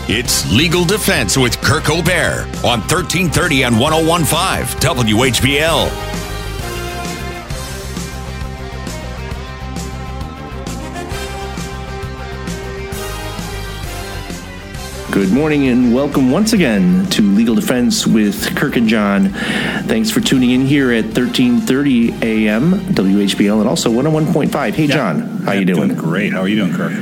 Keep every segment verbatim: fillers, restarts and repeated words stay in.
It's Legal Defense with Kirk O'Bear on thirteen thirty and one oh one point five W H B L. Good morning and welcome once again to Legal Defense with Kirk and John. Thanks for tuning in here at thirteen thirty a.m. W H B L and also one oh one point five. Hey, yeah. John, how I'm you doing? Doing great. How are you doing, Kirk?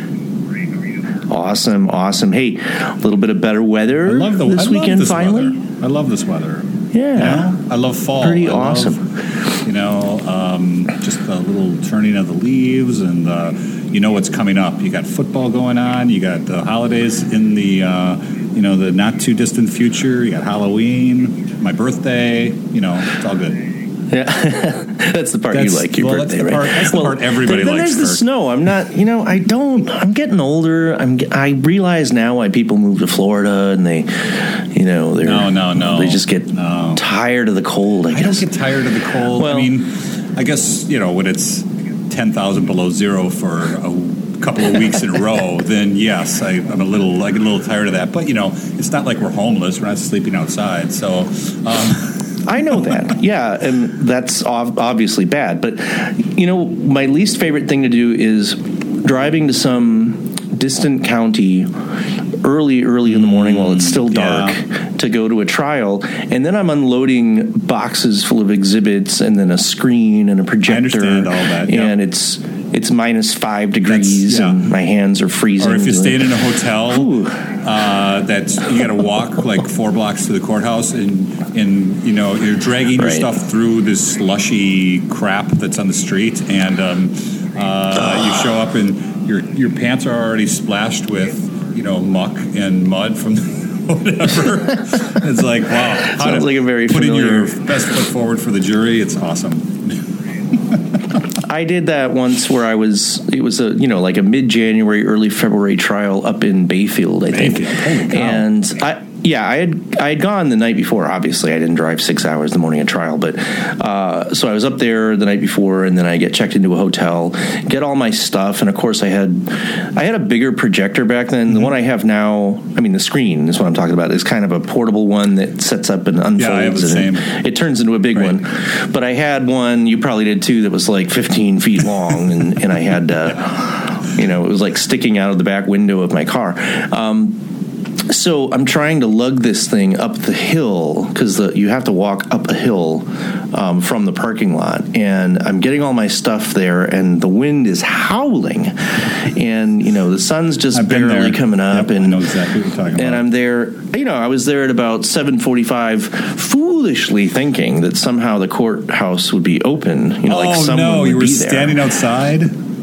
Awesome, awesome. Hey, a little bit of better weather I love the, this I love weekend this finally. Weather. I love this weather. Yeah. You know, I love fall. Pretty I awesome. Love, you know, um, just the little turning of the leaves and uh, you know what's coming up. You got football going on. You got the holidays in the, uh, you know, the not too distant future. You got Halloween, my birthday. You know, it's all good. Yeah, that's the part that's, you like, your well, birthday, that's the right? Part, that's well, the part everybody then, then likes. Then there's the snow. I'm not, you know, I don't, I'm getting older. I'm, I realize now why people move to Florida and they, you know, they're, no, no, no. They just get no. tired of the cold, I, I guess. don't get tired of the cold. Well, I mean, I guess, you know, when it's ten thousand below zero for a couple of weeks in a row, then yes, I, I'm a little, I get a little tired of that. But, you know, it's not like we're homeless. We're not sleeping outside. So, um, I know that, yeah, and that's ov- obviously bad. But, you know, my least favorite thing to do is driving to some distant county early, early in the morning while it's still dark yeah. to go to a trial, and then I'm unloading boxes full of exhibits and then a screen and a projector. I understand all that, yeah. And it's it's minus five degrees yeah. and my hands are freezing. Or if you stayed in a hotel, uh, that you got to walk like four blocks to the courthouse, and and you know you're dragging your right. stuff through this slushy crap that's on the street, and um, uh, you show up and your your pants are already splashed with you know muck and mud from whatever. It's like wow, how sounds to like a very putting familiar... your best foot forward for the jury. It's awesome. I did that once where I was, it was a, you know, like a mid-January, early February trial up in Bayfield, I think. Bayfield. Holy cow. And I, yeah, I had I had gone the night before. Obviously, I didn't drive six hours the morning of trial, but uh, so I was up there the night before, and then I get checked into a hotel, get all my stuff, and of course I had I had a bigger projector back then. Mm-hmm. The one I have now, I mean, the screen is what I'm talking about. Is kind of a portable one that sets up and unfolds, yeah, I have the and same. It, it turns into a big right. one. But I had one, you probably did too, that was like fifteen feet long, and, and I had, uh, you know, it was like sticking out of the back window of my car. Um, So I'm trying to lug this thing up the hill because you have to walk up a hill um, from the parking lot. And I'm getting all my stuff there, and the wind is howling. And, you know, the sun's just I've barely coming up. Yep, and I know exactly what you're talking about. And I'm there, you know, I was there at about seven forty-five, foolishly thinking that somehow the courthouse would be open. You know, oh, like someone no, would you were be there. standing outside?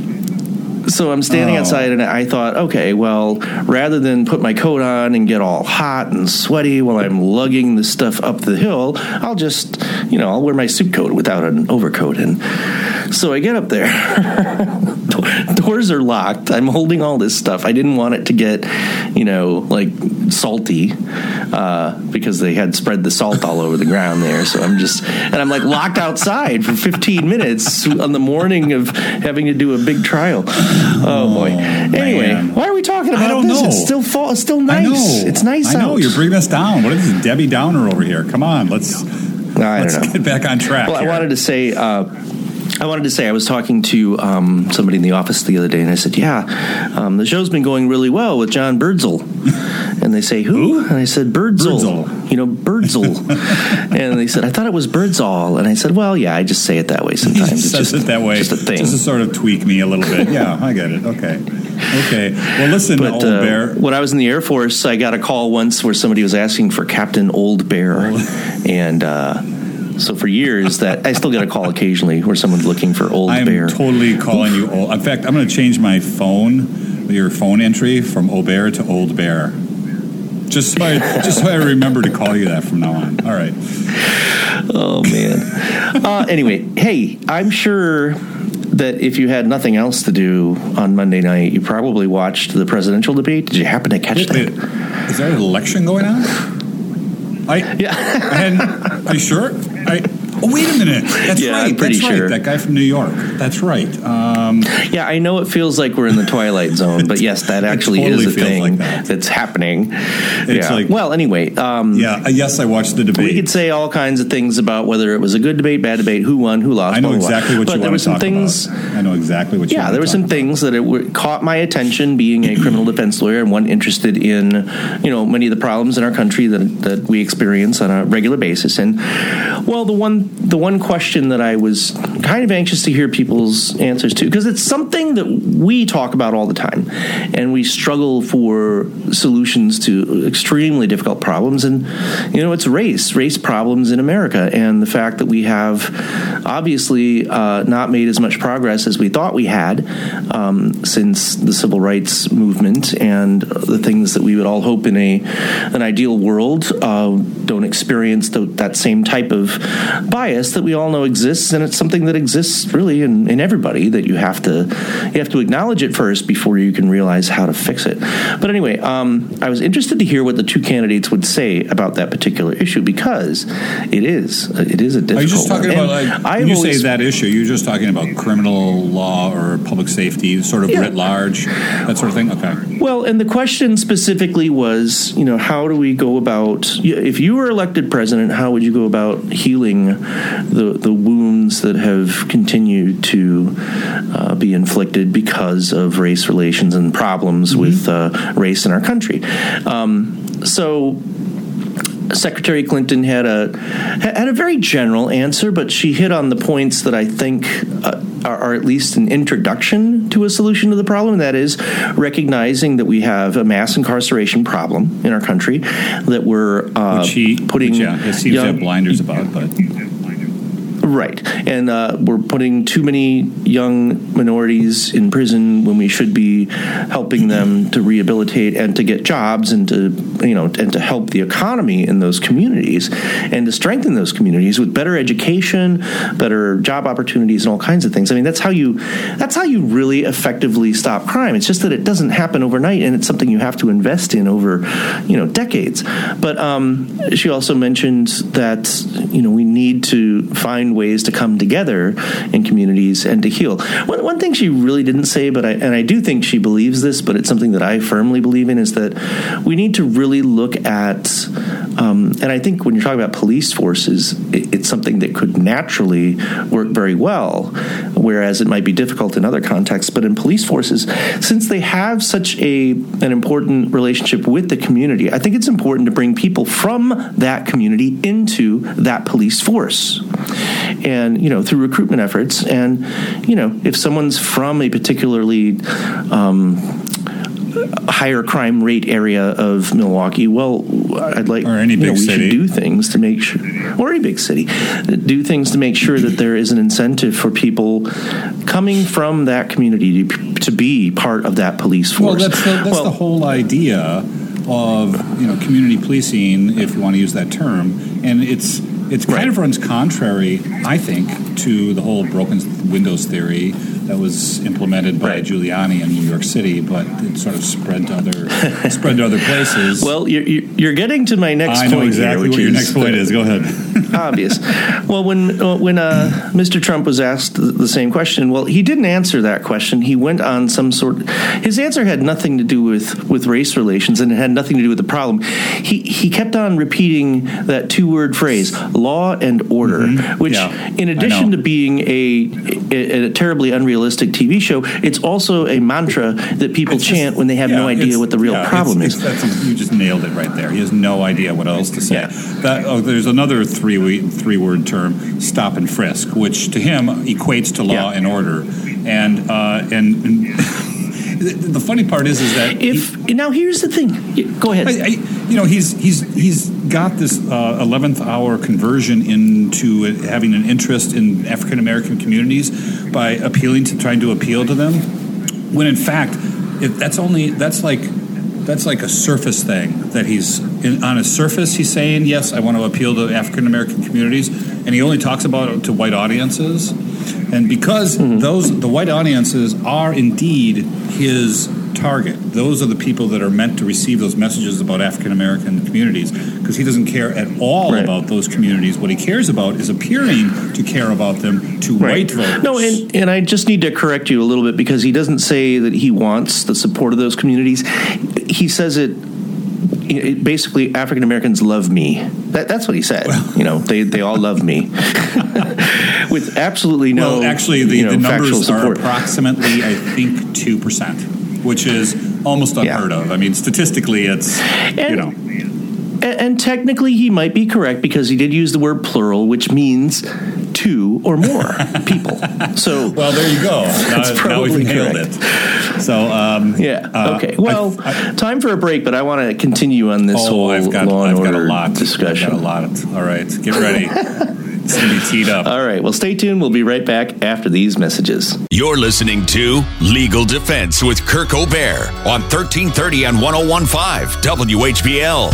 So I'm standing oh. outside, and I thought, okay, well, rather than put my coat on and get all hot and sweaty while I'm lugging the stuff up the hill, I'll just, you know, I'll wear my suit coat without an overcoat. And so I get up there. Doors are locked. I'm holding all this stuff. I didn't want it to get, you know, like salty uh, because they had spread the salt all over the ground there. So I'm just, and I'm like locked outside for fifteen minutes on the morning of having to do a big trial. Oh, boy. Anyway, man. Why are we talking about I don't this? know. It's still fall. It's still nice. I know. It's nice I know. out. You're bringing us down. What is this Debbie Downer over here? Come on. Let's, I let's don't know. get back on track Well, here. I wanted to say... Uh, I wanted to say I was talking to um, somebody in the office the other day, and I said, yeah, um, the show's been going really well with John Birdsall. And they say, who? Who? And I said, Birdsall. Birdsall. You know, Birdsall. And they said, I thought it was Birdsall. And I said, well, yeah, I just say it that way sometimes. He it's says just, it that way. Just a thing. Just to sort of tweak me a little bit. Yeah, I get it. Okay. Okay. Well, listen, but, Old uh, Bear. When I was in the Air Force, I got a call once where somebody was asking for Captain Old Bear. And... uh So for years, that I still get a call occasionally where someone's looking for Old I'm Bear. I'm totally calling Oof. you old. In fact, I'm going to change my phone, your phone entry from O'Bear to Old Bear. Just so I, just so I remember to call you that from now on. All right. Oh, man. Uh, anyway, hey, I'm sure that if you had nothing else to do on Monday night, you probably watched the presidential debate. Did you happen to catch wait, that? Wait, is there an election going on? I, yeah. I hadn't, are you sure? I, Oh, wait a minute. That's yeah, right. I'm pretty That's sure. right. That guy from New York. That's right. Um, yeah, I know it feels like we're in the Twilight Zone, but yes, that actually totally is a feels thing like that. that's happening. It's yeah. like- well, anyway. Um, yeah. Yes, I watched the debate. We could say all kinds of things about whether it was a good debate, bad debate, who won, who lost. I know blah, blah, exactly blah. what but you there want were to some talk things, about. I know exactly what you Yeah, want there were to some talk things that it w- caught my attention, being a criminal defense lawyer and one interested in, you know, many of the problems in our country that that we experience on a regular basis. And well, the one the one question that I was kind of anxious to hear people's answers to, because it's something that we talk about all the time, and we struggle for solutions to extremely difficult problems. And you know, it's race, race problems in America, and the fact that we have obviously uh, not made as much progress as we thought we had um, since the civil rights movement, and the things that we would all hope in a an ideal world uh, don't experience the, that same type of bias that we all know exists, and it's something that exists really in, in everybody, that you have to you have to acknowledge it first before you can realize how to fix it. But anyway, um, I was interested to hear what the two candidates would say about that particular issue, because it is it is a difficult. Are you just talking one. about, like, And when you always, say that issue, you're just talking about criminal law or public safety, sort of Yeah. writ large, that sort of thing? Okay. Well, and the question specifically was, you know, how do we go about, if you were elected president, how would you go about healing the the wounds that have continued to uh, be inflicted because of race relations and problems mm-hmm. with uh, race in our country? Um, so Secretary Clinton had a had a very general answer, but she hit on the points that I think uh, are, are at least an introduction to a solution to the problem. And that is recognizing that we have a mass incarceration problem in our country, that we're uh, which he, putting which, yeah, it seems young, to have blinders about, but. Right. And uh, we're putting too many young minorities in prison when we should be helping them to rehabilitate and to get jobs, and to, you know, and to help the economy in those communities, and to strengthen those communities with better education, better job opportunities, and all kinds of things. I mean, that's how you that's how you really effectively stop crime. It's just that it doesn't happen overnight, and it's something you have to invest in over, you know, decades. But um, she also mentioned that, you know, we need to find ways to come together in communities and to heal. One, one thing she really didn't say, but I, and I do think she believes this, but it's something that I firmly believe in, is that we need to really look at, um, and I think when you're talking about police forces, it, it's something that could naturally work very well, whereas it might be difficult in other contexts. But in police forces, since they have such a an important relationship with the community, I think it's important to bring people from that community into that police force. And, you know, through recruitment efforts. And, you know, if someone's from a particularly um, higher crime rate area of Milwaukee, well, I'd like, or any you big know, we city. should do things to make sure, or any big city, do things to make sure that there is an incentive for people coming from that community to, to be part of that police force. Well, that's the, that's well, the whole idea of, you know, community policing, if you want to use that term, and it's it's kind right. of runs contrary, I think, to the whole broken windows theory that was implemented by right. Giuliani in New York City, but it sort of spread to other spread to other places. Well, you're, you're getting to my next I point. know exactly here, which what your is next point is. Go ahead. Obvious. Well, when uh, when uh, Mister Trump was asked the, the same question, well, he didn't answer that question. He went on some sort. His answer had nothing to do with, with race relations, and it had nothing to do with the problem. He he kept on repeating that two word phrase, law and order, mm-hmm. which, yeah, in addition to being a, a, a terribly unrealistic T V show, it's also a mantra that people it's chant just, when they have yeah, no idea what the real yeah, problem it's, is. It's, that's, you just nailed it right there. He has no idea what else to say. Yeah. That, oh, there's another three three word term, stop and frisk, which to him equates to law Yeah. and order. And uh, and, and the funny part is, is that if he, now here's the thing. Go ahead. I, I, you know, he's he's he's got this uh, eleventh hour conversion into having an interest in African American communities by appealing to trying to appeal to them, when in fact, if that's only that's like. That's like a surface thing that he's in, on a surface. He's saying, yes, I want to appeal to African American communities, and he only talks about it to white audiences. And because mm-hmm. those the white audiences are indeed his target. Those are the people that are meant to receive those messages about African American communities, because he doesn't care at all right. about those communities. What he cares about is appearing to care about them to right. white voters. No, and, and I just need to correct you a little bit, because he doesn't say that he wants the support of those communities. He says it, it basically, African Americans love me. That, that's what he said. Well, you know, they, they all love me. With absolutely no, well, actually, the, you know, the numbers are support. Approximately, I think, two percent, which is almost unheard yeah. of. I mean, statistically, it's, and, you know. And, and technically, he might be correct, because he did use the word plural, which means two or more people. So, well, there you go. Now, now we've nailed it. So, um, yeah. Uh, okay. Well, I, I, time for a break, but I want to continue on this oh, whole I've got, law and I've order got a lot. discussion. I've got a lot. All right, get ready. It's going to be teed up. All right. Well, stay tuned. We'll be right back after these messages. You're listening to Legal Defense with Kirk O'Bear on thirteen thirty and one oh one point five W H B L.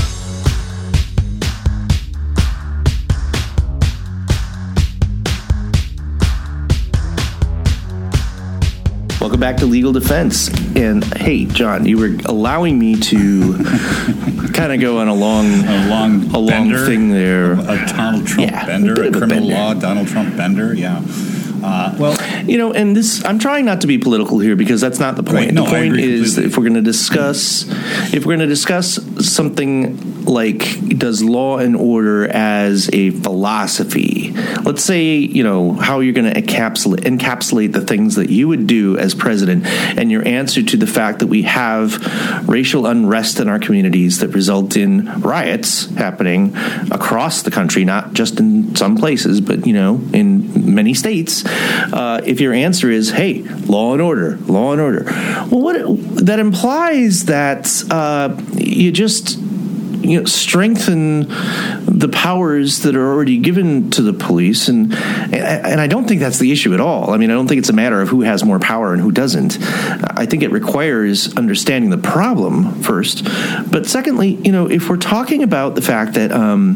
Welcome back to Legal Defense. And hey, John, you were allowing me to kind of go on a long, a long, a long bender, thing there. A Donald Trump yeah, bender, a, a criminal bender. law Donald Trump bender. Yeah. Uh, well, you know, and this, I'm trying not to be political here, because that's not the point. Right, no, the point is completely. that if we're going to discuss, if we're going to discuss something like, does law and order as a philosophy, let's say, you know, how you're going to encapsulate, encapsulate the things that you would do as president, and your answer to the fact that we have racial unrest in our communities that result in riots happening across the country, not just in some places, but, you know, in many states. Uh, if your answer is, hey, law and order, law and order, well, what it, that implies that uh, you just you know strengthen the powers that are already given to the police, and and I don't think that's the issue at all. I mean, I don't think it's a matter of who has more power and who doesn't. I think it requires understanding the problem first, but secondly, you know, if we're talking about the fact that um,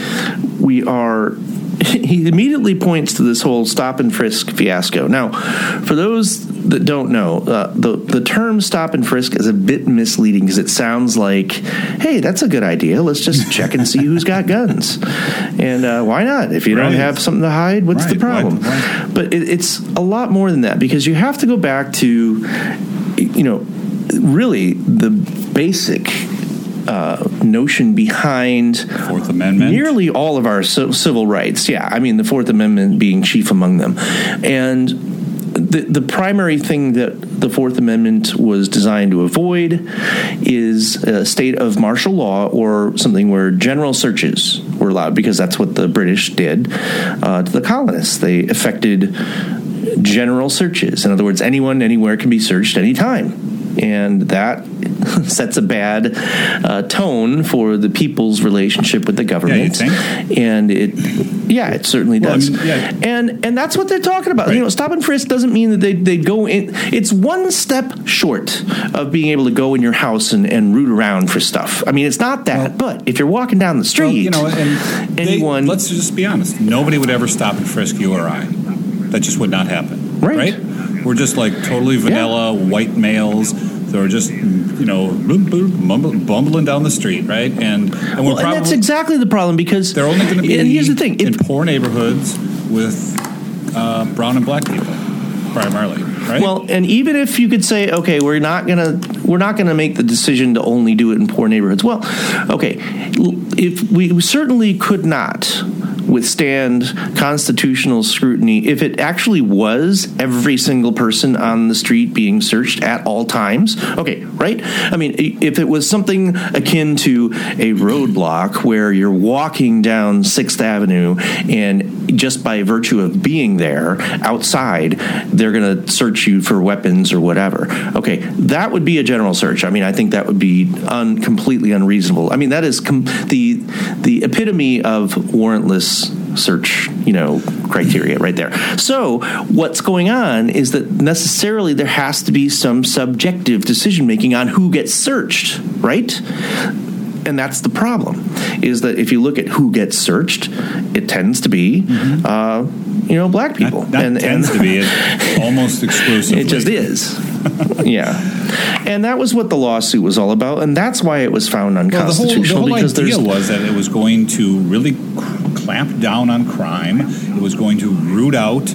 we are. He immediately points to this whole stop and frisk fiasco. Now, for those that don't know, uh, the, the term stop and frisk is a bit misleading, because it sounds like, hey, that's a good idea. Let's just check and see who's got guns. And uh, why not? If you right. don't have something to hide, what's right. the problem? Right. Right. But it, it's a lot more than that, because you have to go back to, you know, really the basic Uh, notion behind Fourth Amendment, nearly all of our c- civil rights. Yeah, I mean the Fourth Amendment being chief among them, and the the primary thing that the Fourth Amendment was designed to avoid is a state of martial law, or something where general searches were allowed, because that's what the British did uh, to the colonists. They effected general searches. In other words, anyone, anywhere can be searched anytime. And that sets a bad uh, tone for the people's relationship with the government. Yeah, you think? And it, yeah, it certainly does. Well, I mean, yeah. And and that's what they're talking about. Right. You know, stop and frisk doesn't mean that they they go in. It's one step short of being able to go in your house and, and root around for stuff. I mean, it's not that. Well, but if you're walking down the street, well, you know, and anyone, they, let's just be honest. Nobody would ever stop and frisk you or I. That just would not happen. Right. Right? We're just like totally vanilla yeah. white males that are just, you know, bumbling down the street, right? And and, we're well, probably, and that's exactly the problem, because they're only going to be and here's the thing, in it, poor neighborhoods with uh, brown and black people primarily, right? Well, and even if you could say, okay, we're not gonna we're not gonna make the decision to only do it in poor neighborhoods. Well, okay, if we certainly could not withstand constitutional scrutiny if it actually was every single person on the street being searched at all times. Okay, right? I mean, if it was something akin to a roadblock where you're walking down Sixth Avenue and just by virtue of being there outside, they're going to search you for weapons or whatever. Okay, that would be a general search. I mean, I think that would be un- completely unreasonable. I mean, that is com- the the epitome of warrantless search, you know, criteria right there. So what's going on is that necessarily there has to be some subjective decision making on who gets searched, right? And that's the problem, is that if you look at who gets searched, it tends to be, mm-hmm. uh, you know, black people. That, that and, tends and to be it, almost exclusively. It just is. Yeah. And that was what the lawsuit was all about, and that's why it was found unconstitutional. Well, the whole, the whole because idea there's, was that it was going to really clamp down on crime. It was going to root out,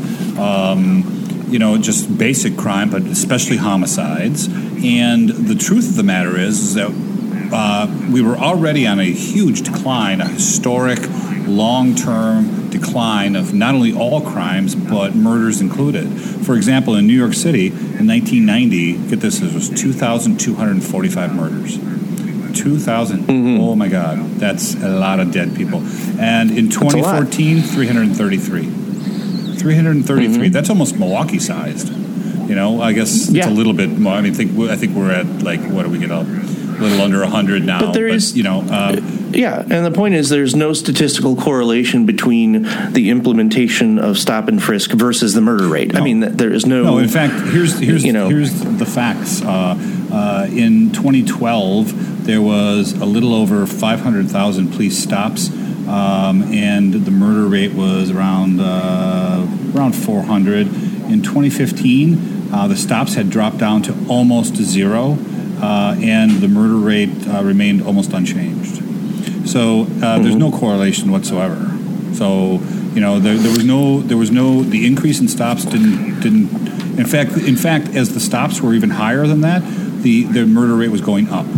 um, you know, just basic crime, but especially homicides. And the truth of the matter is, is that uh, we were already on a huge decline, a historic, long-term decline of not only all crimes, but murders included. For example, in New York City, in nineteen ninety, get this, it was two thousand two hundred forty-five murders. two thousand. Mm-hmm. Oh, my God. That's a lot of dead people. And in twenty fourteen, three hundred thirty-three. three hundred thirty-three. Mm-hmm. That's almost Milwaukee-sized. You know, I guess it's yeah. a little bit more. I mean, think, I think we're at, like, what do we get up? A little under one hundred now. But there but, is, you know... Uh, yeah, and the point is there's no statistical correlation between the implementation of stop and frisk versus the murder rate. No. I mean, there is no... No, in fact, here's here's you know, here's the facts. Uh, uh, in twenty twelve, there was a little over five hundred thousand police stops, um, and the murder rate was around uh, around four hundred. In twenty fifteen, uh, the stops had dropped down to almost zero, uh, and the murder rate uh, remained almost unchanged. So uh, mm-hmm. there's no correlation whatsoever. So you know there, there was no there was no the increase in stops didn't didn't in fact in fact as the stops were even higher than that, the the murder rate was going up.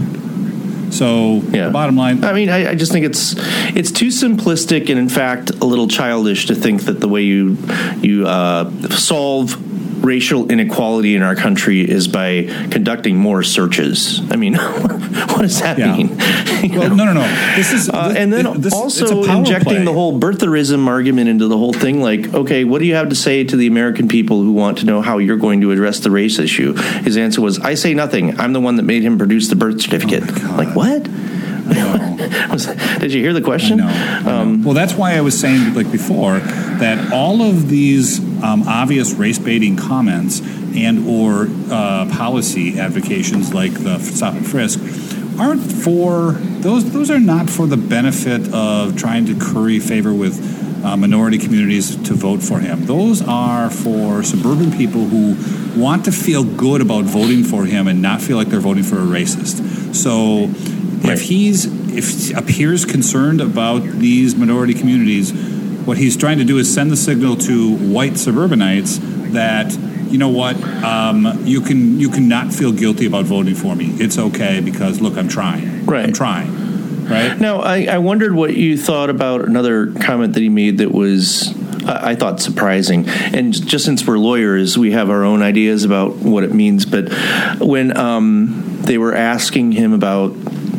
So yeah. the bottom line, I mean, I, I just think it's it's too simplistic and in fact a little childish to think that the way you you uh, solve racial inequality in our country is by conducting more searches. I mean, what does that yeah. mean? Well, know? no, no, no. This is, uh, and then this, also injecting play. the whole birtherism argument into the whole thing. Like, okay, what do you have to say to the American people who want to know how you're going to address the race issue? His answer was, "I say nothing. I'm the one that made him produce the birth certificate." Oh, like, what? Did you hear the question? I know, I um, know. Well, that's why I was saying, like before, that all of these um, obvious race-baiting comments and or uh, policy advocations, like the stop and frisk, aren't for those. Those are not for the benefit of trying to curry favor with uh, minority communities to vote for him. Those are for suburban people who want to feel good about voting for him and not feel like they're voting for a racist. So. If he's if he appears concerned about these minority communities, what he's trying to do is send the signal to white suburbanites that, you know what, um, you can you can not feel guilty about voting for me. It's okay because look, I'm trying. Right. I'm trying. Right. Now, I, I wondered what you thought about another comment that he made that was, I, I thought, surprising. And just since we're lawyers, we have our own ideas about what it means. But when um, they were asking him about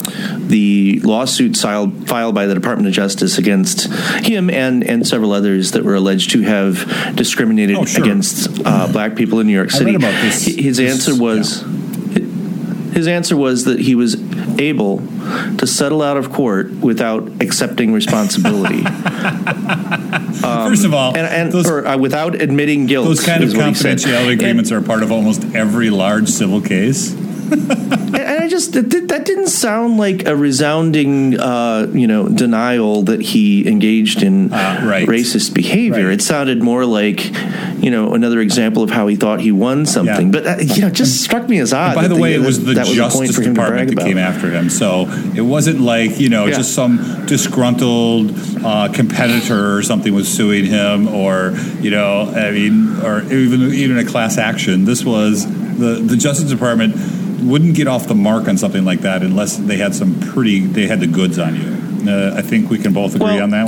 the lawsuit filed, filed by the Department of Justice against him and, and several others that were alleged to have discriminated oh, sure. against uh, black people in New York City. I read about this. His this, answer was yeah. his answer was that he was able to settle out of court without accepting responsibility. um, First of all, and, and those, or, uh, without admitting guilt. Those kind of confidentiality agreements and, are part of almost every large civil case. And I just that, that didn't sound like a resounding, uh, you know, denial that he engaged in uh, right. racist behavior. Right. It sounded more like, you know, another example of how he thought he won something. Yeah. But uh, you know, it just struck me as odd. And by the way, the, it was the that Justice was Department that came after him, so it wasn't like you know yeah. just some disgruntled uh, competitor or something was suing him, or you know, I mean, or even even a class action. This was the the Justice Department. Wouldn't get off the mark on something like that unless they had some pretty, they had the goods on you. Uh, I think we can both agree well, on that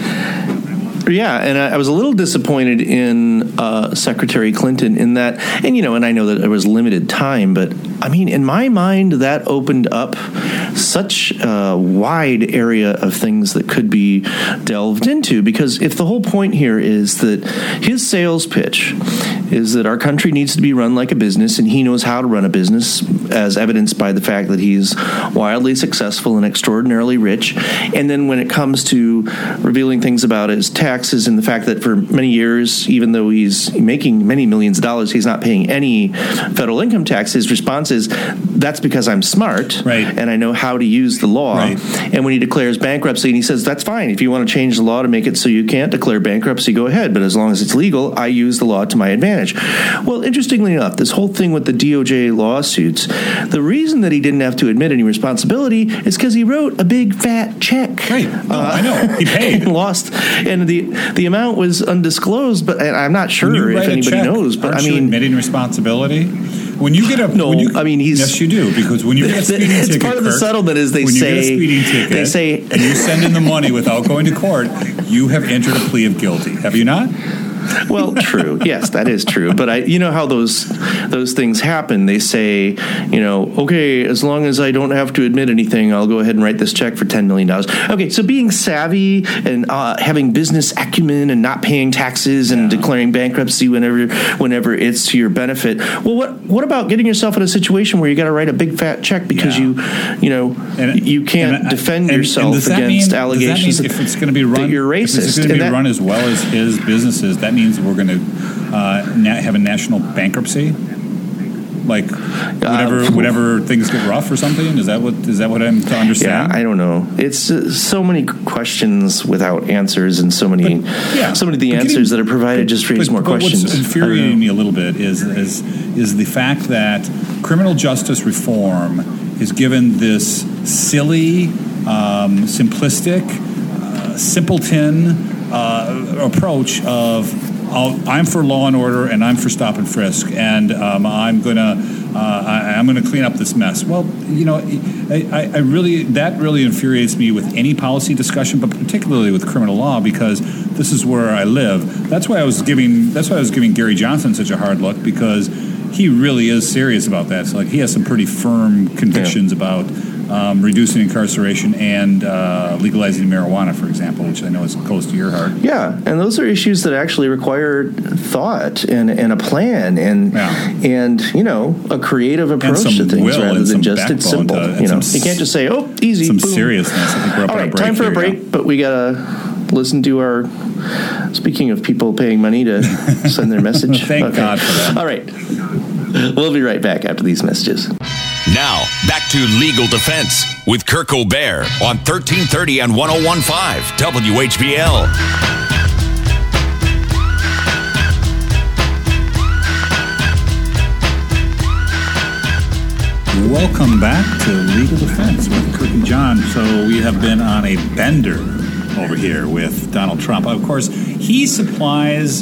one. Yeah, and I, I was a little disappointed in uh, Secretary Clinton in that, and you know, and I know that there was limited time, but I mean, in my mind, that opened up such a wide area of things that could be delved into, because if the whole point here is that his sales pitch is that our country needs to be run like a business, and he knows how to run a business, as evidenced by the fact that he's wildly successful and extraordinarily rich. And then when it comes to revealing things about his taxes and the fact that for many years, even though he's making many millions of dollars, he's not paying any federal income tax, his response response is, that's because I'm smart, right. and I know how to use the law. Right. And when he declares bankruptcy, and he says, that's fine. If you want to change the law to make it so you can't declare bankruptcy, go ahead. But as long as it's legal, I use the law to my advantage. Well, interestingly enough, this whole thing with the D O J lawsuits, the reason that he didn't have to admit any responsibility is because he wrote a big fat check. Right. No, uh, I know. He paid. And lost. And the the amount was undisclosed, but I'm not sure if anybody check, knows. But aren't I mean, you admitting responsibility? When you get a no, when you, I mean he's yes, you do, because when you get a speeding it's ticket, part of the Kirk, settlement is they when say you get a speeding ticket, they say and you send in the money without going to court, you have entered a plea of guilty. Have you not? Well, true. Yes, that is true. But I, you know how those those things happen. They say, you know, okay, as long as I don't have to admit anything, I'll go ahead and write this check for ten million dollars. Okay, so being savvy and uh, having business acumen and not paying taxes and yeah. declaring bankruptcy whenever whenever it's to your benefit. Well, what what about getting yourself in a situation where you got to write a big fat check because yeah. you, you know, and, you can't and, defend and, yourself and against mean, allegations that mean if it's going to be run, that you're racist? If it's going to be that, run as well as his businesses, that means we're going to uh, na- have a national bankruptcy, like whenever uh, whenever things get rough or something. Is that what is that what I'm to understand? Yeah, I don't know. It's uh, so many questions without answers, and so many but, yeah, so many of the answers getting, that are provided but, just raise but, more but questions. What's infuriating me a little bit is is is the fact that criminal justice reform is given this silly, um, simplistic, uh, simpleton. Uh, approach of I'll, I'm for law and order and I'm for stop and frisk and um, I'm gonna uh, I, I'm gonna clean up this mess. Well, you know, I, I really that really infuriates me with any policy discussion, but particularly with criminal law, because this is where I live. That's why I was giving that's why I was giving Gary Johnson such a hard look, because he really is serious about that. So like he has some pretty firm convictions yeah. about. Um, reducing incarceration and uh, legalizing marijuana, for example, which I know is close to your heart. Yeah, and those are issues that actually require thought and, and a plan and yeah. and you know a creative approach to things rather than just it's simple. To, you know, you can't just say, "Oh, easy." Some boom. seriousness. I think we're up All right, on a break time for here, a break, yeah. but we gotta listen to our. Speaking of people paying money to send their message, thank okay. God for that. All right, we'll be right back after these messages. Now, back to Legal Defense with Kirk O'Bear on thirteen thirty and one oh one point five W H B L. Welcome back to Legal Defense with Kirk and John. So we have been on a bender over here with Donald Trump. Of course, he supplies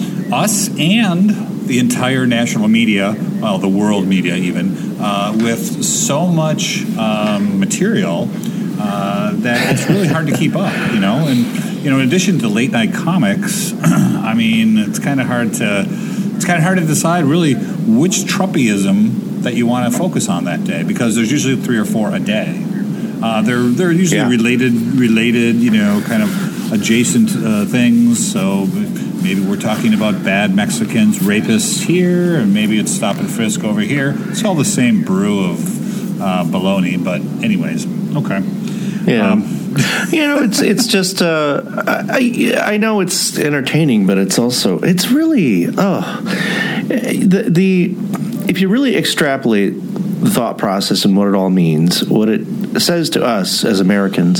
us and the entire national media, well, the world media even, uh, with so much um, material uh, that it's really hard to keep up, you know? And, you know, in addition to late night comics, I mean, it's kind of hard to, it's kind of hard to decide really which Trumpism that you want to focus on that day, because there's usually three or four a day. Uh, they're they're usually yeah. related, related, you know, kind of adjacent uh, things. So maybe we're talking about bad Mexicans, rapists here, and maybe it's stop and frisk over here. It's all the same brew of uh, baloney. But anyways, okay. Yeah. Um, you know, it's it's just uh, I I know it's entertaining, but it's also it's really oh the the if you really extrapolate the thought process and what it all means, what it says to us as Americans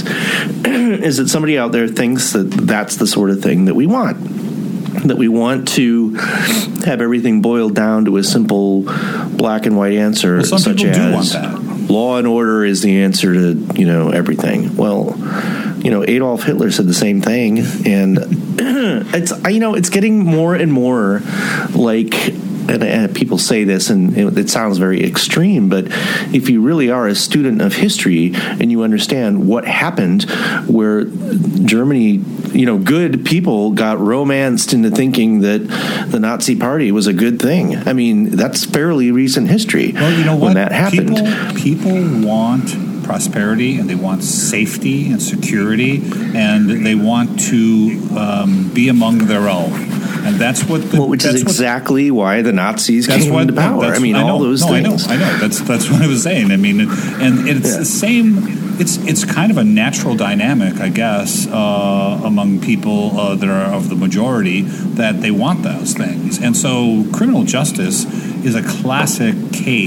is that somebody out there thinks that that's the sort of thing that we want. That we want to have everything boiled down to a simple black and white answer, well, some such people as do want that. Law and order is the answer to, you know, everything. Well, you know, Adolf Hitler said the same thing, and it's you know, it's getting more and more like. And, and people say this, and it, it sounds very extreme, but if you really are a student of history and you understand what happened where Germany, you know, good people got romanced into thinking that the Nazi Party was a good thing. I mean, that's fairly recent history. Well, you know what? When that happened. People, people want prosperity, and they want safety and security, and they want to um, be among their own. And that's what the, well, which that's is exactly what, why the Nazis came what, into power. I mean, I all those no, things. I know, I know. That's that's what I was saying. I mean, and it's yeah. the same. It's it's kind of a natural dynamic, I guess, uh, among people uh, that are of the majority, that they want those things. And so, criminal justice is a classic case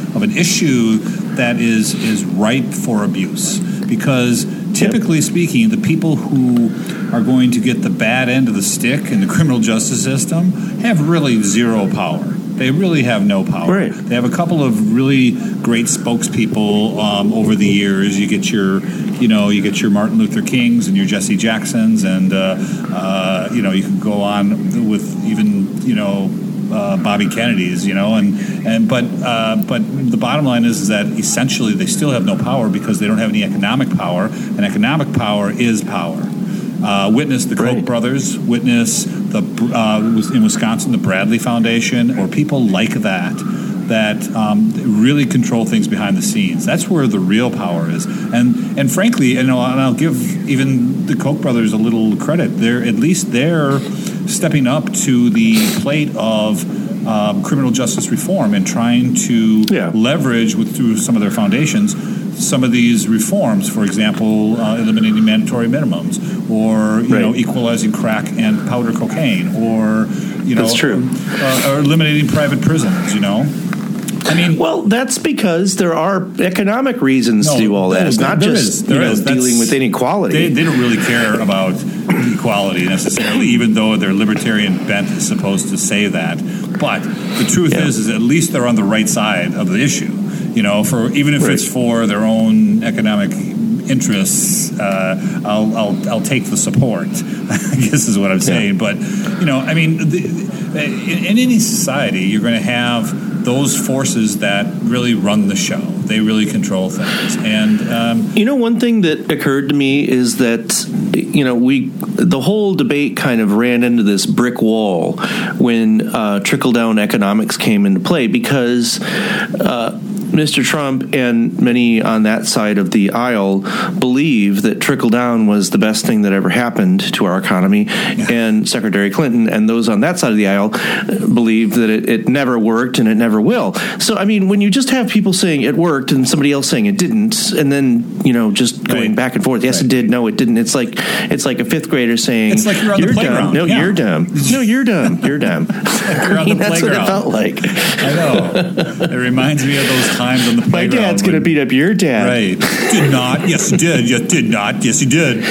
of an issue that is is ripe for abuse. Because typically yep. speaking, the people who are going to get the bad end of the stick in the criminal justice system have really zero power. They really have no power. Right. They have a couple of really great spokespeople um, over the years. You get your, you know, you get your Martin Luther Kings and your Jesse Jacksons, and uh, uh, you know, you can go on with even, you know, uh, Bobby Kennedy's, you know, and and but uh, but the bottom line is, is that essentially they still have no power because they don't have any economic power, and economic power is power. Uh, witness the Koch right. brothers, witness the uh, in Wisconsin the Bradley Foundation, or people like that that um, really control things behind the scenes. That's where the real power is. And and frankly, you know, and I'll give even the Koch brothers a little credit. They're at least they're stepping up to the plate of um, criminal justice reform and trying to yeah. leverage with through some of their foundations some of these reforms, for example, uh, eliminating mandatory minimums, or you right. know, equalizing crack and powder cocaine, or you know, that's true, uh, or eliminating private prisons. You know, I mean, well, that's because there are economic reasons no, to do all that. It's not there just is, there you know, is. dealing with inequality. They, they don't really care about equality necessarily, even though their libertarian bent is supposed to say that. But the truth yeah. is, is at least they're on the right side of the issue. You know, for even if right. it's for their own economic interests, uh, I'll, I'll I'll take the support. I guess is what I'm saying. Yeah. But you know, I mean, the, in, in any society, you're going to have those forces that really run the show. They really control things. And um, you know, one thing that occurred to me is that you know we the whole debate kind of ran into this brick wall when uh, trickle down economics came into play, because Uh, Mister Trump and many on that side of the aisle believe that trickle down was the best thing that ever happened to our economy, yeah. and Secretary Clinton and those on that side of the aisle believe that it, it never worked and it never will. So, I mean, when you just have people saying it worked and somebody else saying it didn't, and then you know just going right. back and forth, yes, right. it did, no, it didn't. It's like it's like a fifth grader saying, it's like you're on you're the playground. dumb. No, yeah. you're dumb. No, you're dumb. You're dumb. Like you're on the That's playground. what it felt like. I know. It reminds me of those times on the playground. My dad's going to beat up your dad. Right. Did not. Yes, he did. Yes, did not. Yes, he did.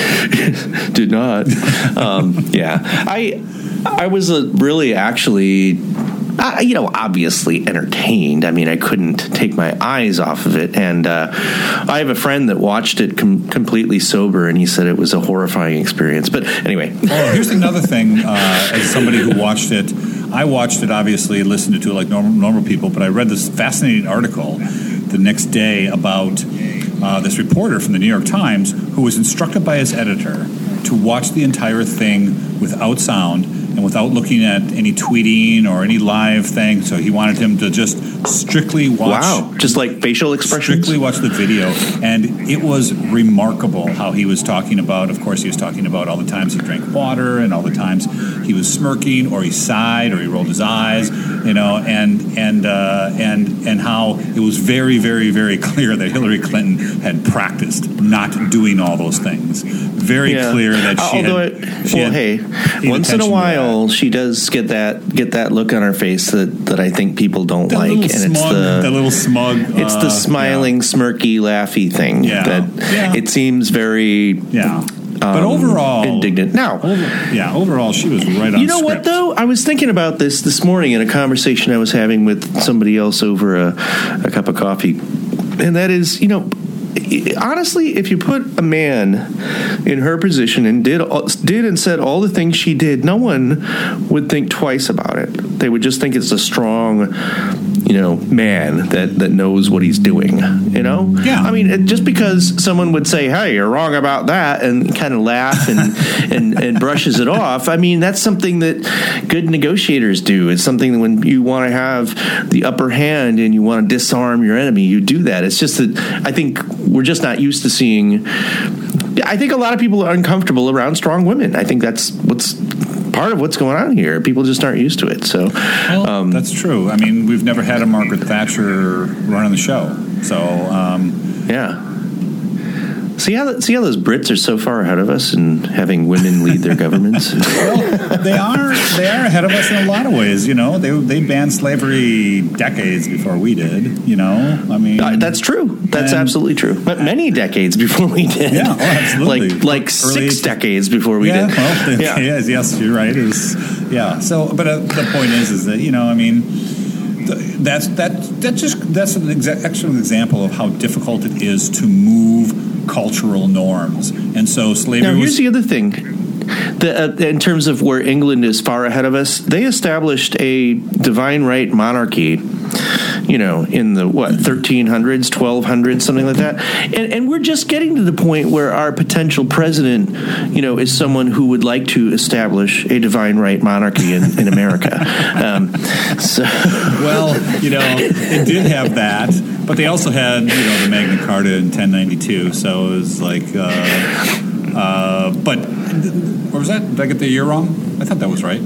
Did not. Um, yeah. I I was a really actually, uh, you know, obviously entertained. I mean, I couldn't take my eyes off of it. And uh, I have a friend that watched it com- completely sober, and he said it was a horrifying experience. But anyway. Oh, here's another thing. Uh, as somebody who watched it, I watched it, obviously, listened to it like normal, normal people, but I read this fascinating article the next day about uh, this reporter from the New York Times who was instructed by his editor to watch the entire thing without sound and without looking at any tweeting or any live thing. So he wanted him to just strictly watch. Wow, just like facial expressions? Strictly watch the video. And it was remarkable how he was talking about, of course, he was talking about all the times he drank water and all the times he was smirking or he sighed or he rolled his eyes, you know, and and uh, and and how it was very, very, very clear that Hillary Clinton had practiced not doing all those things. Very yeah. clear that she Although had. It, she well, had hey, once in a while she does get that get that look on her face that, that I think people don't that like, and smug, it's the that little smug. It's uh, the smiling, yeah. smirky, laughy thing yeah. that yeah. it seems very. Yeah. Um, but overall, indignant. Now, over, yeah, overall, she was right on. You know script. what, though? I was thinking about this this morning in a conversation I was having with somebody else over a, a cup of coffee, and that is, you know, honestly, if you put a man in her position and did did and said all the things she did, no one would think twice about it. They would just think it's a strong, you know, man that, that knows what he's doing, you know? Yeah. I mean, it, just because someone would say, hey, you're wrong about that, and kind of laugh and, and, and brushes it off, I mean, that's something that good negotiators do. It's something that when you want to have the upper hand and you want to disarm your enemy, you do that. It's just that I think we're just not used to seeing... I think a lot of people are uncomfortable around strong women. I think that's what's... part of what's going on here. People just aren't used to it. So well, um, that's true. I mean, we've never had a Margaret Thatcher running the show. So um, yeah. See how see how those Brits are so far ahead of us in having women lead their governments? Well, they are they are ahead of us in a lot of ways. You know, they they banned slavery decades before we did. You know, I mean, uh, that's true. That's and, absolutely true. But many decades before we did. Yeah, oh, absolutely. Like like Early, six decades before we yeah, did. Well, yeah. Yes, yes, you're right. Is yeah. So, but uh, the point is, is that you know, I mean. That's that. That just that's an exa- excellent example of how difficult it is to move cultural norms. And so slavery. Now, here's was, the other thing. The, uh, in terms of where England is far ahead of us, they established a divine right monarchy. You know, in the what thirteen hundreds, twelve hundreds, something like that, and and we're just getting to the point where our potential president, you know, is someone who would like to establish a divine right monarchy in, in America. Um, so, well, you know, it did have that, but they also had, you know, the Magna Carta in ten ninety-two. So it was like, uh, uh, but what was that? Did I get the year wrong? I thought that was right.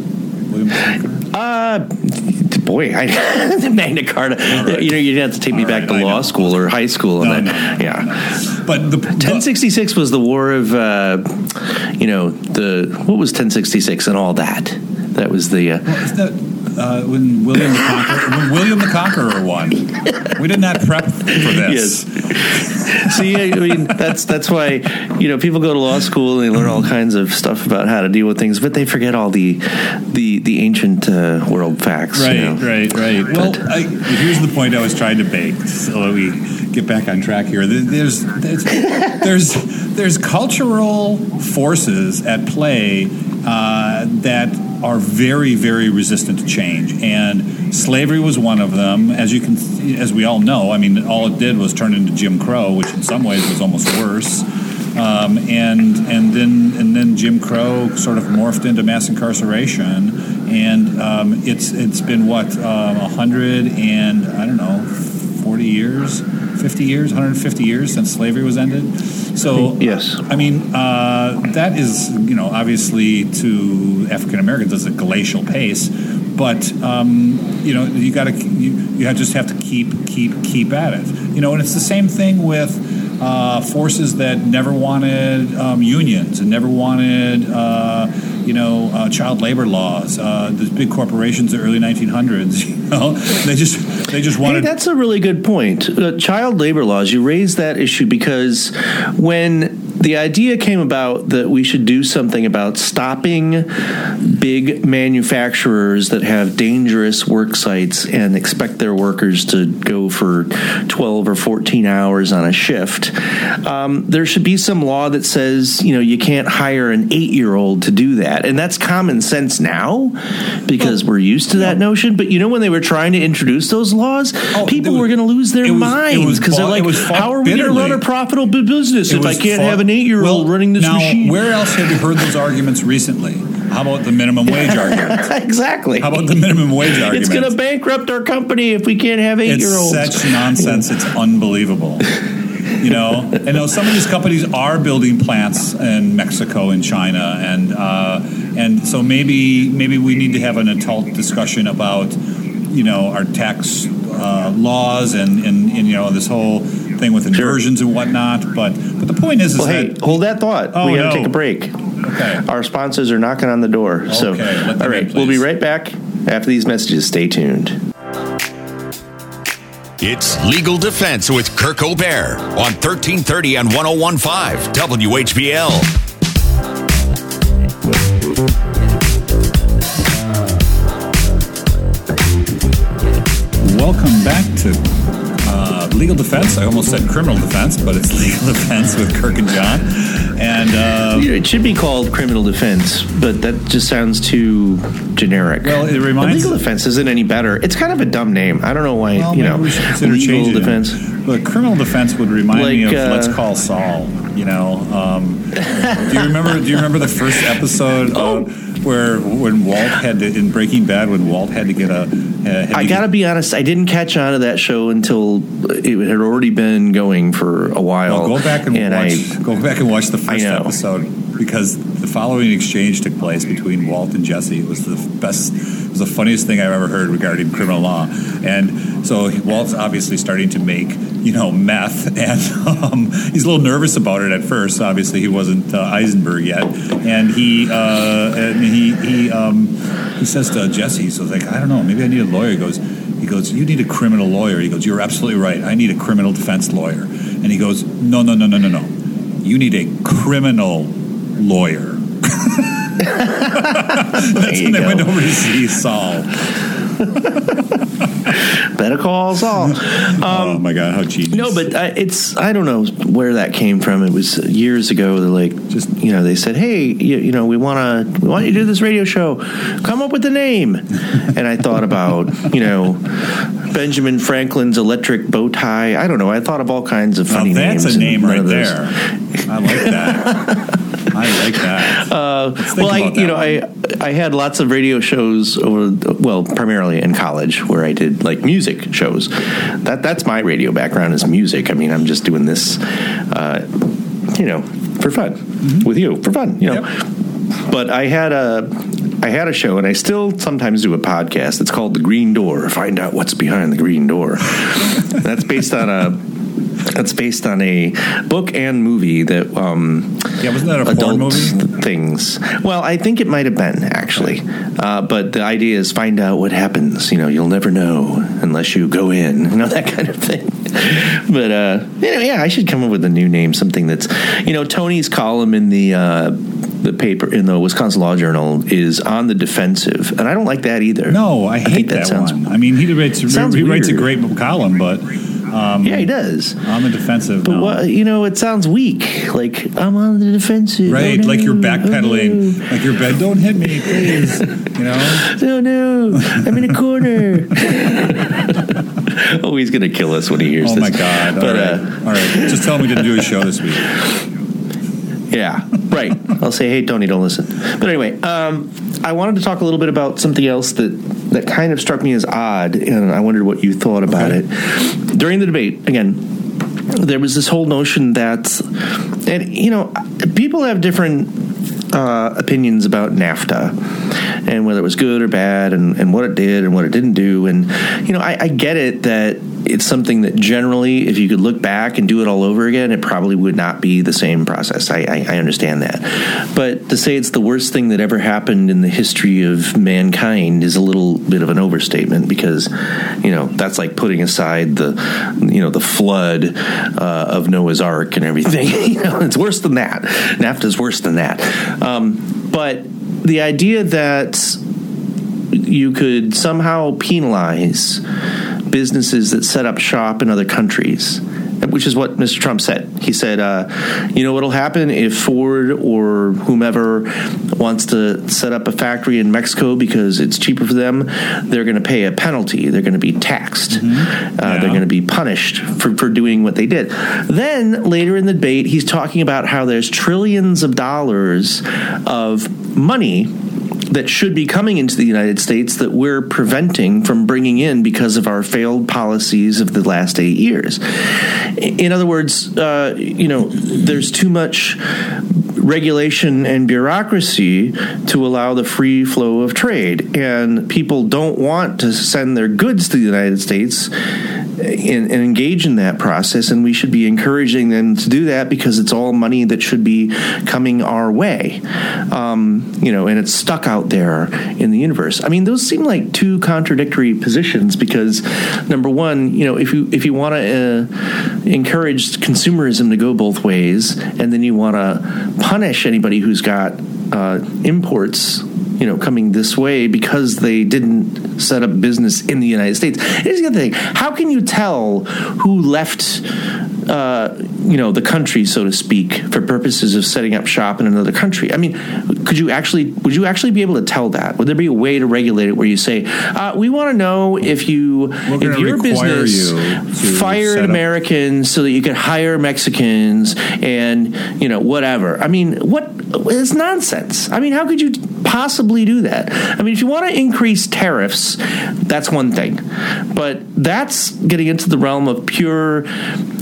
William Uh, boy, I, the Magna Carta. Right. You know, you'd have to take me All back right, to law school or high school. No, and no, then, no, yeah. No. But the ten sixty-six was the war of, uh, you know, the what was ten sixty-six and all that. That was the. Uh, well, is that uh, when William the Conqueror? When William the Conqueror won. We did not prep for this. Yes. See, I mean, that's that's why, you know, people go to law school and they learn all kinds of stuff about how to deal with things, but they forget all the the the ancient uh, world facts. Right, you know? right, right. Well, I, here's the point I was trying to make, so that we get back on track here. There's there's there's, there's cultural forces at play uh, that are very, very resistant to change, and slavery was one of them. As you can, as we all know, I mean, all it did was turn into Jim Crow, which in some ways was almost worse. Um, and and then and then Jim Crow sort of morphed into mass incarceration, and um, it's it's been what um, a hundred and I don't know, forty years, fifty years, one hundred fifty years since slavery was ended. So yes, I mean uh, that is, you know, obviously to African Americans it's a glacial pace, but um, you know you got to you, you just have to keep keep keep at it. You know, and it's the same thing with. Uh, forces that never wanted um, unions and never wanted, uh, you know, uh, child labor laws. Uh, the big corporations, the early nineteen hundreds, you know, they just they just wanted. Hey, that's a really good point. Uh, child labor laws. You raised that issue because when the idea came about that we should do something about stopping big manufacturers that have dangerous work sites and expect their workers to go for twelve or fourteen hours on a shift. Um, there should be some law that says, you know, you can't hire an eight-year-old to do that. And that's common sense now because well, we're used to that yeah. notion. But, you know, when they were trying to introduce those laws, oh, people was, were going to lose their was, minds because they're like, how are we going to run a profitable business if I can't fought, have an eight-year-old well, running this now, machine? Where else have you heard those arguments recently? How about the minimum wage argument? Exactly. How about the minimum wage argument? It's going to bankrupt our company if we can't have eight-year-olds. It's such nonsense. It's unbelievable. You know, I know some of these companies are building plants in Mexico and China, and uh, and so maybe maybe we need to have an adult discussion about, you know, our tax uh, laws and, and, and you know this whole thing with inversions sure. and whatnot. But but the point is, is well, that hey, hold that thought. Oh, we got to no. take a break. Okay. Our sponsors are knocking on the door. Okay. So Let all right, in, we'll be right back after these messages. Stay tuned. It's Legal Defense with Kirk O'Bear on thirteen thirty and one oh one point five W H B L. Welcome back to uh, Legal Defense. I almost said criminal defense, but it's Legal Defense with Kirk and John. And uh, it should be called criminal defense, but that just sounds too generic. Well, it reminds legal defense isn't any better. It's kind of a dumb name. I don't know why. Well, you know, we should consider legal defense. It. But criminal defense would remind like, me of uh, Let's Call Saul. You know, um, do you remember? Do you remember the first episode oh. uh, where when Walt had to, in Breaking Bad when Walt had to get a? Uh, I got to be honest. I didn't catch on to that show until it had already been going for a while. Well, go back and, and watch. I, go back and watch the first episode because the following exchange took place between Walt and Jesse. It was the best, it was the funniest thing I've ever heard regarding criminal law. And so Walt's obviously starting to make, you know, meth, and um, he's a little nervous about it at first. Obviously, he wasn't uh, Eisenberg yet, and he uh, and he he um, he says to Jesse, "So like, I don't know, maybe I need a lawyer." He goes, he goes, "You need a criminal lawyer." He goes, "You're absolutely right. I need a criminal defense lawyer." And he goes, "No, no, no, no, no, no. You need a criminal lawyer." That's when they go. Went over to see Saul. Better call Saul. Um, oh my God, how genius! No, but I, it's I don't know where that came from. It was years ago. They're like, just you know, they said, "Hey, you, you know, we want to we want you to do this radio show. Come up with the name." And I thought about you know Benjamin Franklin's electric bow tie. I don't know. I thought of all kinds of funny now that's names. That's a name right there. I like that. I like that. Uh, well, I you know one. I I had lots of radio shows over well primarily in college where I did like music shows. That that's my radio background is music. I mean, I'm just doing this, uh, you know, for fun mm-hmm. with you for fun, you know. Yep. But I had a I had a show, and I still sometimes do a podcast. It's called The Green Door. Find out what's behind the green door. That's based on a. That's based on a book and movie that um, yeah, wasn't that a porn movie? Things. Well, I think it might have been actually, uh, but the idea is find out what happens. You know, you'll never know unless you go in. You know, that kind of thing. But uh, anyway, yeah, I should come up with a new name, something that's you know Tony's column in the. Uh, The paper in the Wisconsin Law Journal is on the defensive, and I don't like that either. No, I, I hate that, that sounds, one. I mean, he writes he writes a great column, but um, yeah, he does on the defensive. But no. what, you know, it sounds weak. Like I'm on the defensive, right? Oh, no. Like you're backpedaling. Oh, no. Like you're bed. Don't hit me, please. You know? No, no, I'm in a corner. Oh, he's gonna kill us when he hears oh this. Oh my God! But, all right, uh, all right. Just tell him we didn't do a show this week. Yeah, right. I'll say, hey, Tony, don't listen. But anyway, um, I wanted to talk a little bit about something else that, that kind of struck me as odd, and I wondered what you thought about okay. it. During the debate, again, there was this whole notion that, and, you know, people have different uh, opinions about NAFTA and whether it was good or bad and, and what it did and what it didn't do. And, you know, I, I get it that it's something that generally, if you could look back and do it all over again, it probably would not be the same process. I, I, I understand that. But to say it's the worst thing that ever happened in the history of mankind is a little bit of an overstatement because, you know, that's like putting aside the, you know, the flood uh, of Noah's Ark and everything. You know, it's worse than that. NAFTA's worse than that. Um, but the idea that you could somehow penalize businesses that set up shop in other countries, which is what Mister Trump said. He said, uh, you know what'll happen if Ford or whomever wants to set up a factory in Mexico because it's cheaper for them, they're going to pay a penalty. They're going to be taxed. Mm-hmm. Uh, yeah. They're going to be punished for, for doing what they did. Then later in the debate, he's talking about how there's trillions of dollars of money that should be coming into the United States that we're preventing from bringing in because of our failed policies of the last eight years. In other words, uh, you know, there's too much regulation and bureaucracy to allow the free flow of trade, and people don't want to send their goods to the United States and, and engage in that process, and we should be encouraging them to do that because it's all money that should be coming our way, um, you know, and it's stuck out there in the universe. I mean, those seem like two contradictory positions because, number one, you know, if you if you want to uh, encourage consumerism to go both ways, and then you want to punish anybody who's got uh, imports, you know, coming this way because they didn't set up business in the United States. Here's the other thing. How can you tell who left, uh, you know, the country, so to speak, for purposes of setting up shop in another country? I mean, could you actually, would you actually be able to tell that? Would there be a way to regulate it where you say, uh, we want to know if you, if your business you fired Americans so that you could hire Mexicans and, you know, whatever. I mean, what, it's nonsense. I mean, how could you possibly do that? I mean, if you want to increase tariffs, that's one thing, but that's getting into the realm of pure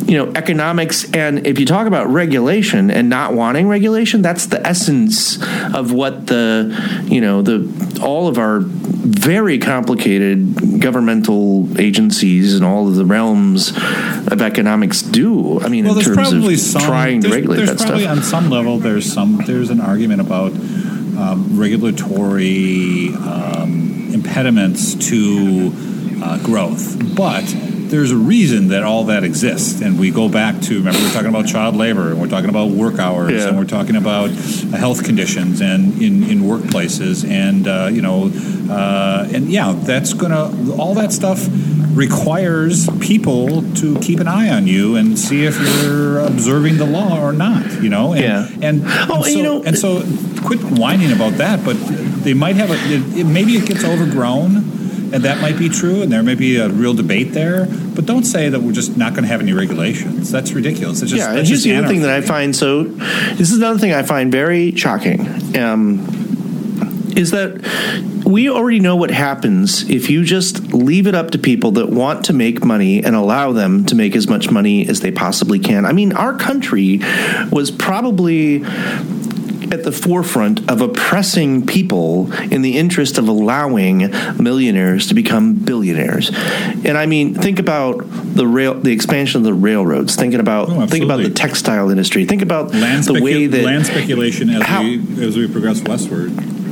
you know, economics, and if you talk about regulation and not wanting regulation, that's the essence of what the, you know, the all of our very complicated governmental agencies and all of the realms of economics do. I mean, well, in terms of some, trying to regulate there's that probably stuff. On some level, there's some there's an argument about um, regulatory um, impediments to uh, growth, but there's a reason that all that exists. And we go back to, remember, we're talking about child labor, and we're talking about work hours, yeah. and we're talking about uh, health conditions and in, in workplaces. And, uh, you know, uh, and yeah, that's going to, all that stuff requires people to keep an eye on you and see if you're observing the law or not, you know? And, yeah. And, oh, and, so, you know, and so quit whining about that, but they might have, a, it, it, maybe it gets overgrown. And that might be true, and there may be a real debate there. But don't say that we're just not going to have any regulations. That's ridiculous. It's just, yeah, that's and here's just the other thing that I anarchy. find so. This is another thing I find very shocking. Um, is that we already know what happens if you just leave it up to people that want to make money and allow them to make as much money as they possibly can. I mean, our country was probably at the forefront of oppressing people in the interest of allowing millionaires to become billionaires. And I mean, think about the rail, the expansion of the railroads. Thinking about, Oh, think about the textile industry. Think about land the specu- way that land speculation as how, we as we progress westward.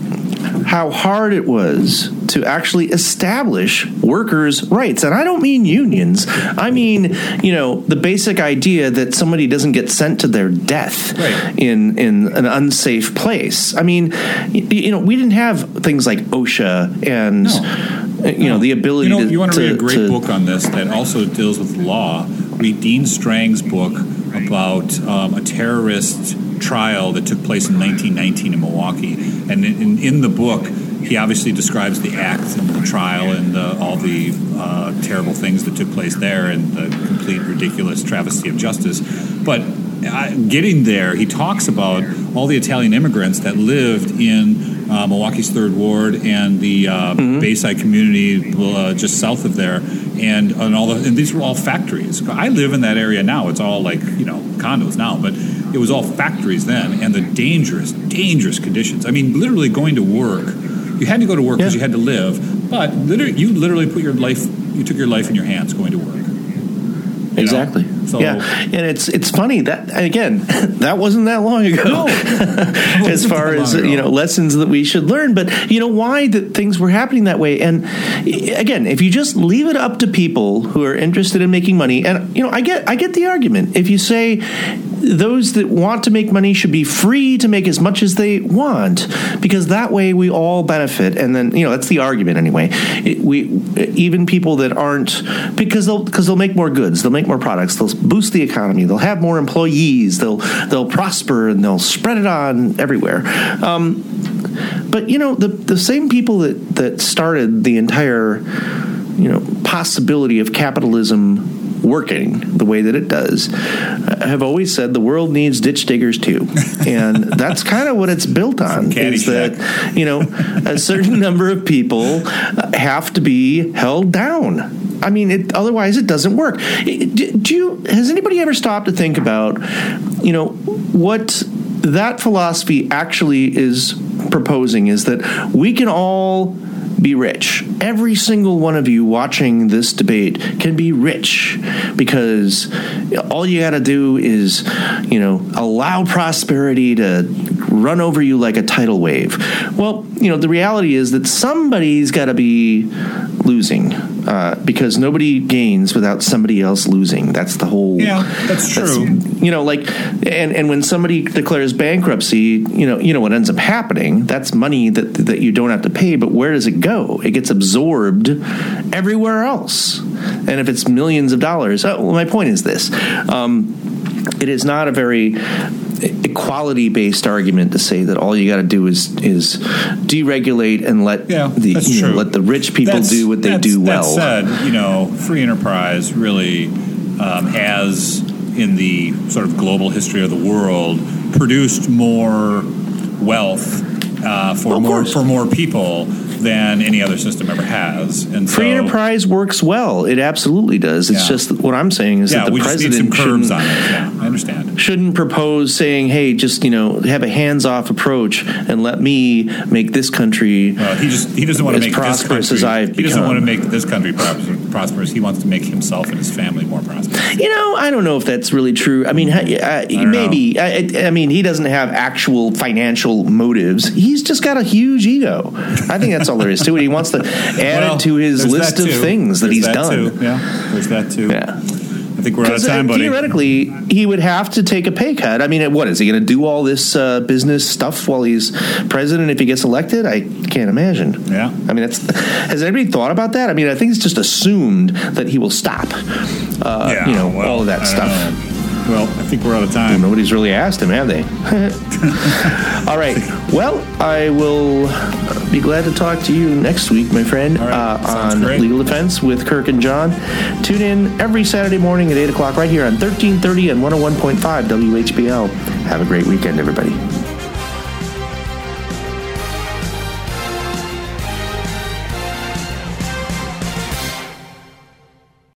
How hard it was to actually establish workers' rights. And I don't mean unions. I mean, you know, the basic idea that somebody doesn't get sent to their death right. in, in an unsafe place. I mean, you, you know, we didn't have things like OSHA and, No. you know, no. the ability you know, to... You want to read a great to, book on this that also deals with law. Read Dean Strang's book about um, a terrorist trial that took place in nineteen nineteen in Milwaukee. And in, in the book, he obviously describes the act and the trial and the, all the uh, terrible things that took place there and the complete ridiculous travesty of justice. But uh, getting there, he talks about all the Italian immigrants that lived in uh, Milwaukee's Third Ward and the uh, mm-hmm. Bayside community uh, just south of there. And, and all the, and these were all factories. I live in that area now. It's all like, you know, condos now, but it was all factories then, and the dangerous, dangerous conditions. I mean, literally going to work. You had to go to work because yeah. you had to live, but literally, you literally put your life, you took your life in your hands going to work. You exactly. So, yeah, and it's it's funny that again that wasn't that long ago. No, as far as ago. you know, lessons that we should learn. But you know why that things were happening that way. And again, if you just leave it up to people who are interested in making money, and you know, I get I get the argument. If you say those that want to make money should be free to make as much as they want, because that way we all benefit. And then you know that's the argument anyway. It, we even people that aren't because they'll because they'll make more goods, they'll make more products, they'll boost the economy, they'll have more employees, they'll they'll prosper, and they'll spread it on everywhere. Um, but you know the the same people that that started the entire you know possibility of capitalism working the way that it does uh, have always said the world needs ditch diggers too, and that's kind of what it's built on. Is that you know a certain number of people have to be held down. I mean, it, otherwise it doesn't work. Do, do you? Has anybody ever stopped to think about, you know, what that philosophy actually is proposing? Is that we can all be rich. Every single one of you watching this debate can be rich because all you got to do is, you know, allow prosperity to run over you like a tidal wave. Well, you know, the reality is that somebody's got to be losing uh, because nobody gains without somebody else losing. That's the whole. Yeah, that's true. That's, you know, like, and, and when somebody declares bankruptcy, you know, you know what ends up happening. That's money that that you don't have to pay, but where does it go? It gets absorbed everywhere else. And if it's millions of dollars, oh, well, my point is this. Um, it is not a very equality-based argument to say that all you got to do is is deregulate and let yeah, the you know, let the rich people that's, do what they do well. That said, you know, free enterprise really um, has, in the sort of global history of the world, produced more wealth uh, for well, more course. for more people than any other system ever has. And Free so, enterprise works well. It absolutely does. It's Yeah. just what I'm saying is yeah, that the we just need some president curbs shouldn't, on it. Yeah, I understand. shouldn't propose saying, hey, just, you know, have a hands-off approach and let me make this country Well, he just he doesn't want to as make prosperous this as country, I've He doesn't become. want to make this country pros- prosperous. He wants to make himself and his family more prosperous. You know, I don't know if that's really true. I mean, uh, maybe. I, I mean, he doesn't have actual financial motives. He's just got a huge ego. I think that's all there is to it. He wants to add Well, it to his there's list that of too. things that There's he's that done. Too. Yeah, there's that too. Yeah. I think we're out of Because time, uh, buddy. theoretically, he would have to take a pay cut. I mean, what is he going to do all this uh, business stuff while he's president if he gets elected? I can't imagine. Yeah. I mean, that's, has anybody thought about that? I mean, I think it's just assumed that he will stop. Uh, yeah, you know, well, all of that I stuff. don't know. Well, I think we're out of time. Nobody's really asked him, have they? All right. Well, I will be glad to talk to you next week, my friend, All right. uh, Sounds on great. Legal Defense with Kirk and John. Tune in every Saturday morning at eight o'clock right here on thirteen thirty and one oh one point five W H B L. Have a great weekend, everybody.